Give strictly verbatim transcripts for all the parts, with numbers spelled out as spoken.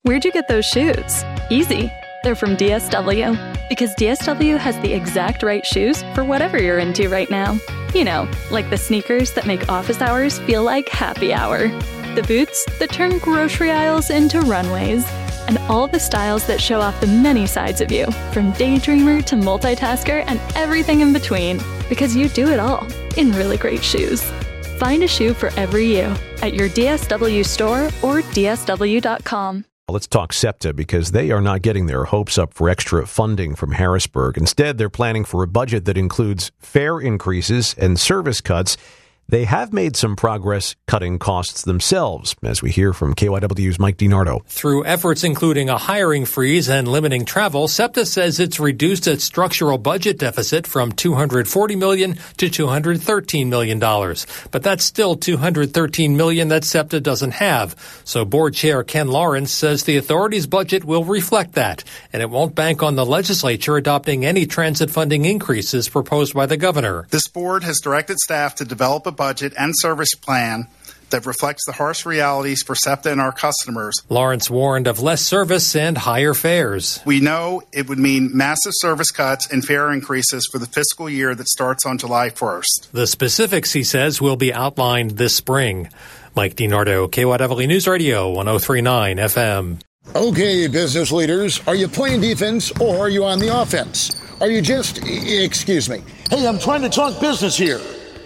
Where'd you get those shoes? Easy. They're from D S W. Because D S W has the exact right shoes for whatever you're into right now. You know, like the sneakers that make office hours feel like happy hour. The boots that turn grocery aisles into runways. And all the styles that show off the many sides of you, from daydreamer to multitasker and everything in between. Because you do it all in really great shoes. Find a shoe for every you at your D S W store or D S W dot com. Let's talk SEPTA, because they are not getting their hopes up for extra funding from Harrisburg. Instead, they're planning for a budget that includes fare increases and service cuts. They have made some progress cutting costs themselves, as we hear from K Y W's Mike DiNardo. Through efforts including a hiring freeze and limiting travel, SEPTA says it's reduced its structural budget deficit from two hundred forty million dollars to two hundred thirteen million dollars. But that's still two hundred thirteen million dollars that SEPTA doesn't have. So Board Chair Ken Lawrence says the authority's budget will reflect that, and it won't bank on the legislature adopting any transit funding increases proposed by the governor. This board has directed staff to develop a budget and service plan that reflects the harsh realities for SEPTA and our customers. Lawrence warned of less service and higher fares. We know it would mean massive service cuts and fare increases for the fiscal year that starts on July first. The specifics, he says, will be outlined this spring. Mike DiNardo, K Y W News Radio, one oh three point nine F M. Okay, business leaders, are you playing defense or are you on the offense? Are you just, excuse me, hey, I'm trying to talk business here.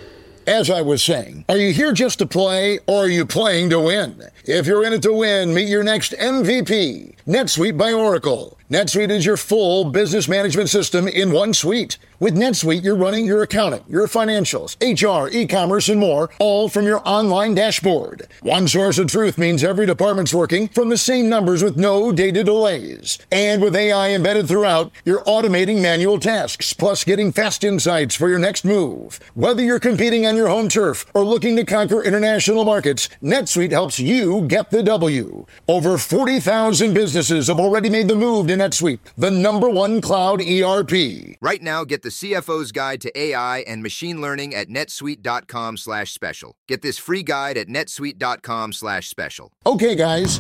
As I was saying, are you here just to play, or are you playing to win? If you're in it to win, meet your next M V P, NetSuite by Oracle. NetSuite is your full business management system in one suite. With NetSuite, you're running your accounting, your financials, H R, e-commerce, and more, all from your online dashboard. One source of truth means every department's working from the same numbers with no data delays. And with A I embedded throughout, you're automating manual tasks, plus getting fast insights for your next move. Whether you're competing on your home turf or looking to conquer international markets, NetSuite helps you get the W. Over forty thousand businesses have already made the move to NetSuite, the number one cloud E R P. Right now, get the C F O's Guide to A I and Machine Learning at netsuite.com slash special. Get this free guide at netsuite.com slash special. Okay, guys.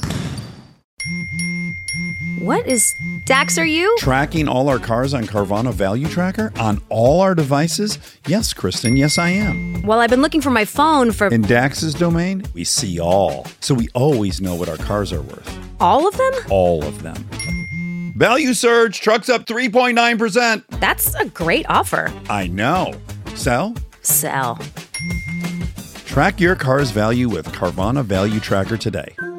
What is... Dax, are you? Tracking all our cars on Carvana Value Tracker on all our devices? Yes, Kristen, yes I am. Well, I've been looking for my phone for... In Dax's domain, we see all. So we always know what our cars are worth. All of them? All of them. Value surge, trucks up three point nine percent. That's a great offer. I know. Sell? Sell. Track your car's value with Carvana Value Tracker today.